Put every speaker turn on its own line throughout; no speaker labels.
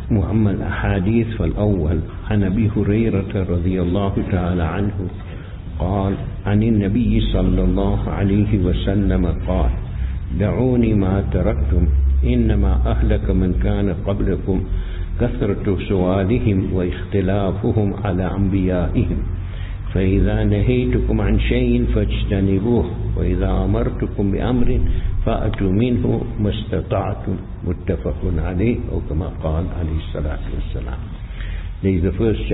وأما الأحاديث فالأول عن أبي هريرة رضي الله تعالى عنه قال عن النبي صلى الله عليه وسلم قال دعوني ما تركتم إنما أهلك من كان قبلكم كثرة سؤالهم واختلافهم على أنبيائهم فإذا نهيتكم عن شيء فاجتنبوه وإذا أمرتكم بأمر فأتوا منه ما استطعتم متفق عليه أو كما قال عليه الصلاة والسلام. There is the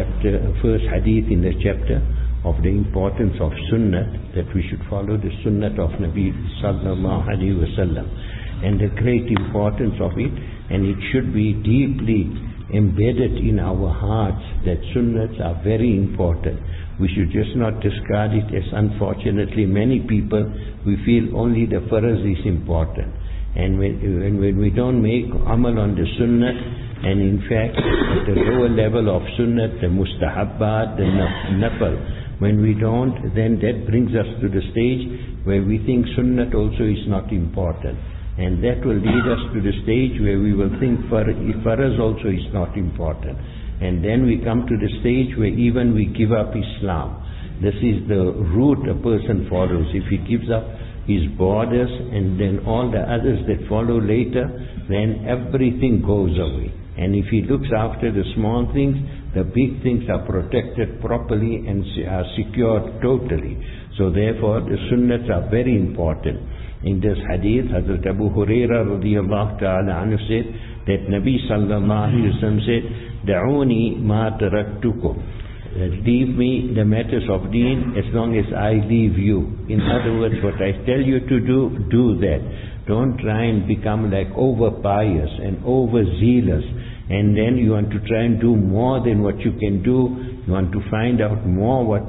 first hadith in the chapter of the importance of sunnah, that we should follow the sunnah of Nabi sallallahu alaihi wasallam, and the great importance of it, and it should be deeply embedded in our hearts that sunnahs are very important. We should just not discard it, as unfortunately many people, we feel only the faraz is important. And when we don't make amal on the sunnah, and in fact at the lower level of sunnah, the mustahabbat, the nafal, when we don't, then that brings us to the stage where we think sunnah also is not important. And that will lead us to the stage where we will think faraz also is not important. And then we come to the stage where even we give up Islam. This is the route a person follows. If he gives up his borders and then all the others that follow later, then everything goes away. And if he looks after the small things, the big things are protected properly and are secured totally. So therefore the sunnahs are very important. In this hadith, Hazrat Abu Hurairah radiyallahu ta'ala anhu said that Nabi sallallahu alayhi wa sallam said, Da'uni ma taraktukum. Leave me the matters of deen as long as I leave you. In other words, what I tell you to do that. Don't try and become like over pious and over zealous, and then you want to try and do more than what you can do. You want to find out more what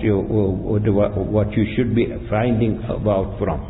you should be finding about from.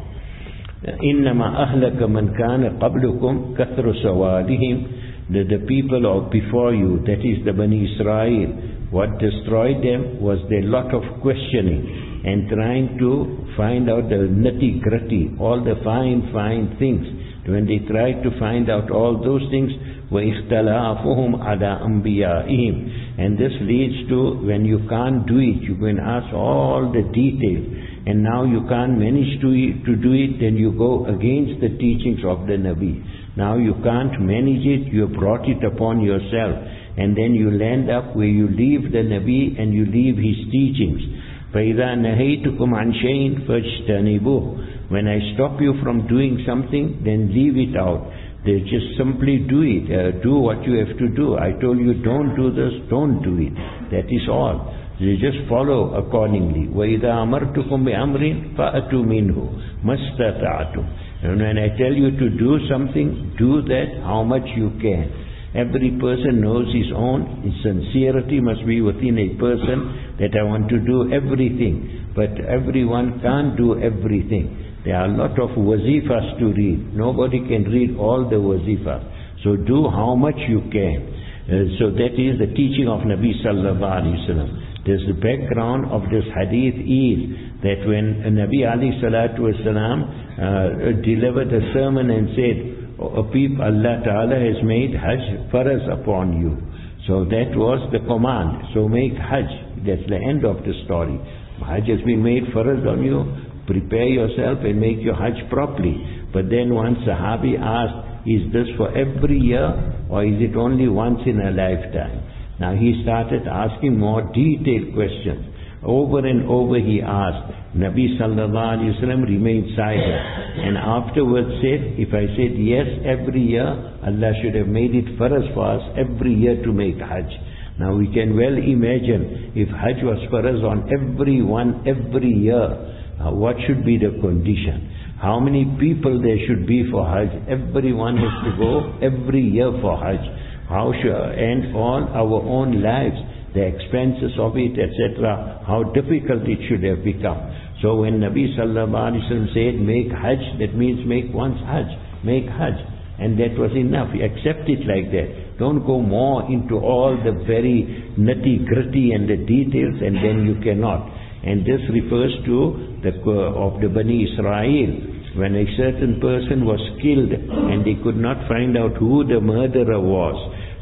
إنما أهلك من كان قبلكم كثر سوالهم. The people of before you, that is the Bani Israel, what destroyed them was their lot of questioning and trying to find out the nitty-gritty, all the fine things. When they tried to find out all those things, وَإِخْتَلَافُهُمْ عَلَىٰ أَنْبِيَائِهِمْ. And this leads to, when you can't do it, you go and ask all the details, and now you can't manage to do it, then you go against the teachings of the Nabi. Now you can't manage it, you have brought it upon yourself, and then you land up where you leave the Nabi and you leave his teachings. فَإِذَا نَهَيْتُكُمْ عَنْ شَيْءٍ فَاجْتَنِبُوهُ. When I stop you from doing something, then leave it out. They just simply do it. Do what you have to do. I told you don't do this, don't do it. That is all. You just follow accordingly. وَإِذَا أَمَرْتُكُمْ بِأَمْرٍ فَأَتُوا مِنْهُ مَا اسْتَطَعْتُمْ. And when I tell you to do something, do that how much you can. Every person knows his own. His sincerity must be within a person that I want to do everything. But everyone can't do everything. There are a lot of wazifas to read. Nobody can read all the wazifas. So do how much you can. So that is the teaching of Nabi sallallahu alaihi wasallam. The background of this hadith is that when Nabi alayhi salatu wasalam delivered a sermon and said, Allah Ta'ala has made Hajj faraz upon you. So that was the command. So make Hajj. That's the end of the story. Hajj has been made faraz on you. Prepare yourself and make your Hajj properly. But then one Sahabi asked, is this for every year or is it only once in a lifetime? Now he started asking more detailed questions. Over and over he asked. Nabi sallallahu alaihi wasallam remained silent, and afterwards said, if I said yes every year, Allah should have made it faraz for us every year to make Hajj. Now we can well imagine if Hajj was faraz on everyone every year, what should be the condition? How many people there should be for Hajj? Everyone has to go every year for Hajj. And all our own lives, the expenses of it, etc., how difficult it should have become. So when Nabi sallallahu alaihi wasallam said, make Hajj, that means make one's Hajj, make Hajj. And that was enough. Accept it like that. Don't go more into all the very nitty-gritty and the details, and then you cannot. And this refers to the Bani Israel. When a certain person was killed and they could not find out who the murderer was,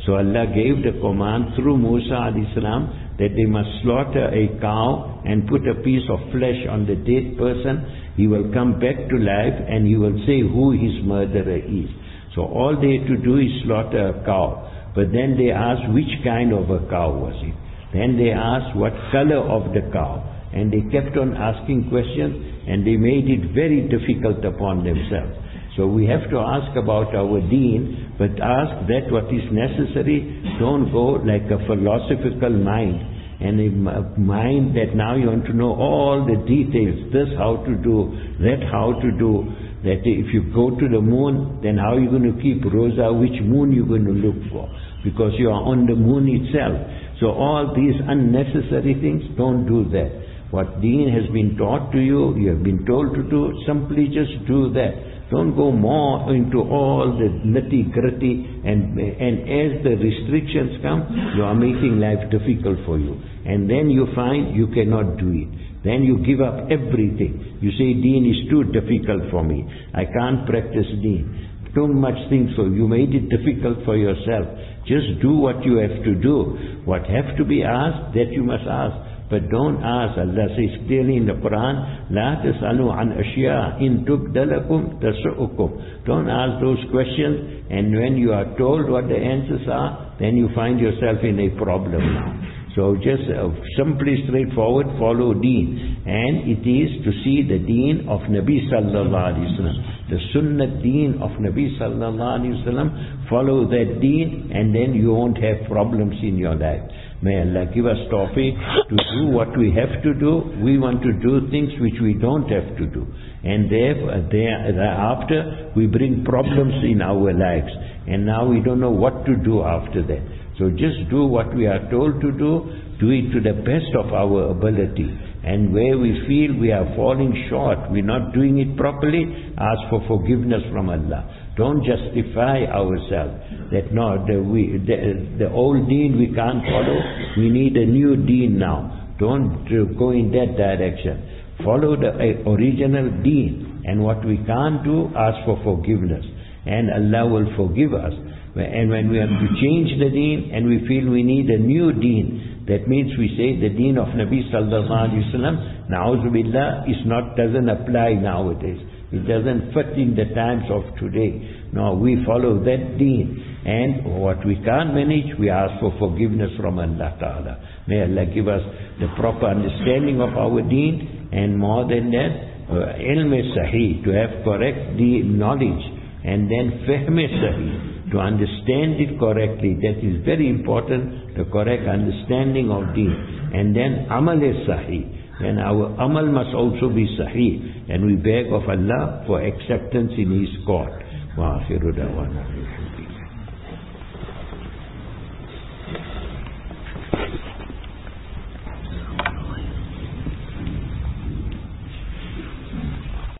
So Allah gave the command through Musa alayhi salam that they must slaughter a cow and put a piece of flesh on the dead person. He will come back to life and he will say who his murderer is. So all they had to do is slaughter a cow. But then they asked which kind of a cow was it. Then they asked what color of the cow. And they kept on asking questions and they made it very difficult upon themselves. So we have to ask about our deen, but ask that what is necessary. Don't go like a philosophical mind and a mind that now you want to know all the details, this how to do, that how to do, that if you go to the moon, then how are you going to keep rosa, which moon you're going to look for, because you are on the moon itself. So all these unnecessary things, don't do that. What deen has been taught to you, you have been told to do, simply just do that. Don't go more into all the nitty-gritty, and as the restrictions come, you are making life difficult for you. And then you find you cannot do it. Then you give up everything. You say deen is too difficult for me. I can't practice deen. Too much things, so you made it difficult for yourself. Just do what you have to do. What have to be asked, that you must ask. But don't ask. Allah says clearly in the Quran, لا تسألوا عن أشياء إن تبد لكم تسؤكم. Don't ask those questions, and when you are told what the answers are, then you find yourself in a problem now. So just simply straightforward, follow deen. And it is to see the deen of Nabi sallallahu alaihi wasallam, the sunnah deen of Nabi sallallahu alaihi wasallam. Follow that deen and then you won't have problems in your life. May Allah give us tawfiq to do what we have to do. We want to do things which we don't have to do. And thereafter we bring problems in our lives. And now we don't know what to do after that. So just do what we are told to do it to the best of our ability. And where we feel we are falling short, we're not doing it properly, ask for forgiveness from Allah. Don't justify ourselves that no, the old deen we can't follow, we need a new deen now. Don't go in that direction. Follow the original deen, and what we can't do, ask for forgiveness. And Allah will forgive us. And when we have to change the deen and we feel we need a new deen, that means we say the deen of Nabi sallallahu alaihi wasallam, na'udhu billah, doesn't apply nowadays. It doesn't fit in the times of today. No, we follow that deen. And what we can't manage, we ask for forgiveness from Allah Ta'ala. May Allah give us the proper understanding of our deen, and more than that, ilm sahih, to have correct knowledge, and then fahm sahih, to understand it correctly. That is very important, the correct understanding of deen. And then amal sahih. And our amal must also be sahih. And we beg of Allah for acceptance in His court. Wa akhiru da'wana.